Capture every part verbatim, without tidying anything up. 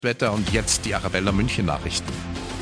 Wetter und jetzt die Arabella München Nachrichten.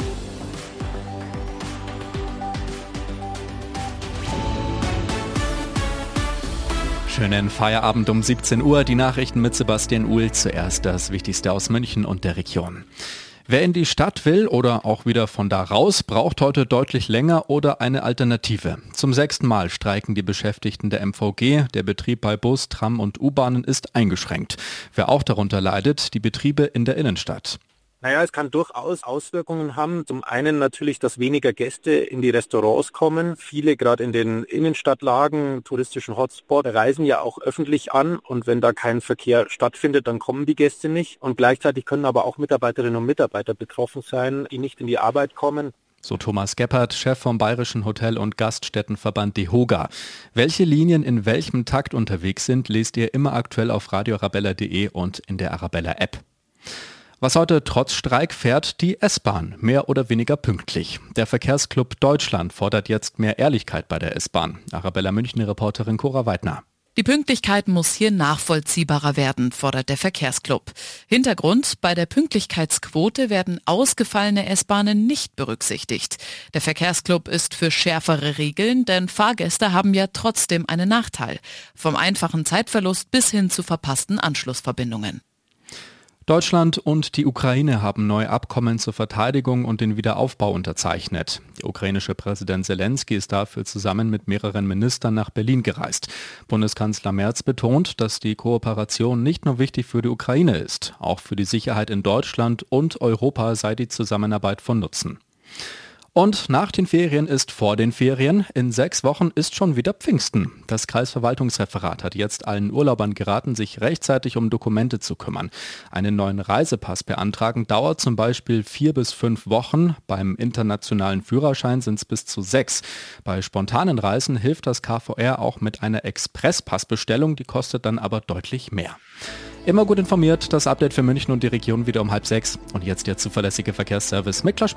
Schönen Feierabend um siebzehn Uhr, die Nachrichten mit Sebastian Uhl. Zuerst das Wichtigste aus München und der Region. Wer in die Stadt will oder auch wieder von da raus, braucht heute deutlich länger oder eine Alternative. Zum sechsten Mal streiken die Beschäftigten der M V G. Der Betrieb bei Bus, Tram und U-Bahnen ist eingeschränkt. Wer auch darunter leidet, die Betriebe in der Innenstadt. Naja, es kann durchaus Auswirkungen haben. Zum einen natürlich, dass weniger Gäste in die Restaurants kommen. Viele, gerade in den Innenstadtlagen, touristischen Hotspot, reisen ja auch öffentlich an. Und wenn da kein Verkehr stattfindet, dann kommen die Gäste nicht. Und gleichzeitig können aber auch Mitarbeiterinnen und Mitarbeiter betroffen sein, die nicht in die Arbeit kommen. So Thomas Geppert, Chef vom Bayerischen Hotel- und Gaststättenverband DEHOGA. Welche Linien in welchem Takt unterwegs sind, lest ihr immer aktuell auf radio arabella punkt de und in der Arabella-App. Was heute trotz Streik fährt, die S-Bahn, mehr oder weniger pünktlich. Der Verkehrsclub Deutschland fordert jetzt mehr Ehrlichkeit bei der S-Bahn. Arabella München-Reporterin Cora Weidner. Die Pünktlichkeit muss hier nachvollziehbarer werden, fordert der Verkehrsclub. Hintergrund: Bei der Pünktlichkeitsquote werden ausgefallene S-Bahnen nicht berücksichtigt. Der Verkehrsclub ist für schärfere Regeln, denn Fahrgäste haben ja trotzdem einen Nachteil. Vom einfachen Zeitverlust bis hin zu verpassten Anschlussverbindungen. Deutschland und die Ukraine haben neue Abkommen zur Verteidigung und den Wiederaufbau unterzeichnet. Der ukrainische Präsident Zelensky ist dafür zusammen mit mehreren Ministern nach Berlin gereist. Bundeskanzler Merz betont, dass die Kooperation nicht nur wichtig für die Ukraine ist, auch für die Sicherheit in Deutschland und Europa sei die Zusammenarbeit von Nutzen. Und nach den Ferien ist vor den Ferien. In sechs Wochen ist schon wieder Pfingsten. Das Kreisverwaltungsreferat hat jetzt allen Urlaubern geraten, sich rechtzeitig um Dokumente zu kümmern. Einen neuen Reisepass beantragen dauert zum Beispiel vier bis fünf Wochen. Beim internationalen Führerschein sind es bis zu sechs. Bei spontanen Reisen hilft das K V R auch mit einer Expresspassbestellung. Die kostet dann aber deutlich mehr. Immer gut informiert, das Update für München und die Region wieder um halb sechs. Und jetzt der zuverlässige Verkehrsservice mit Klaus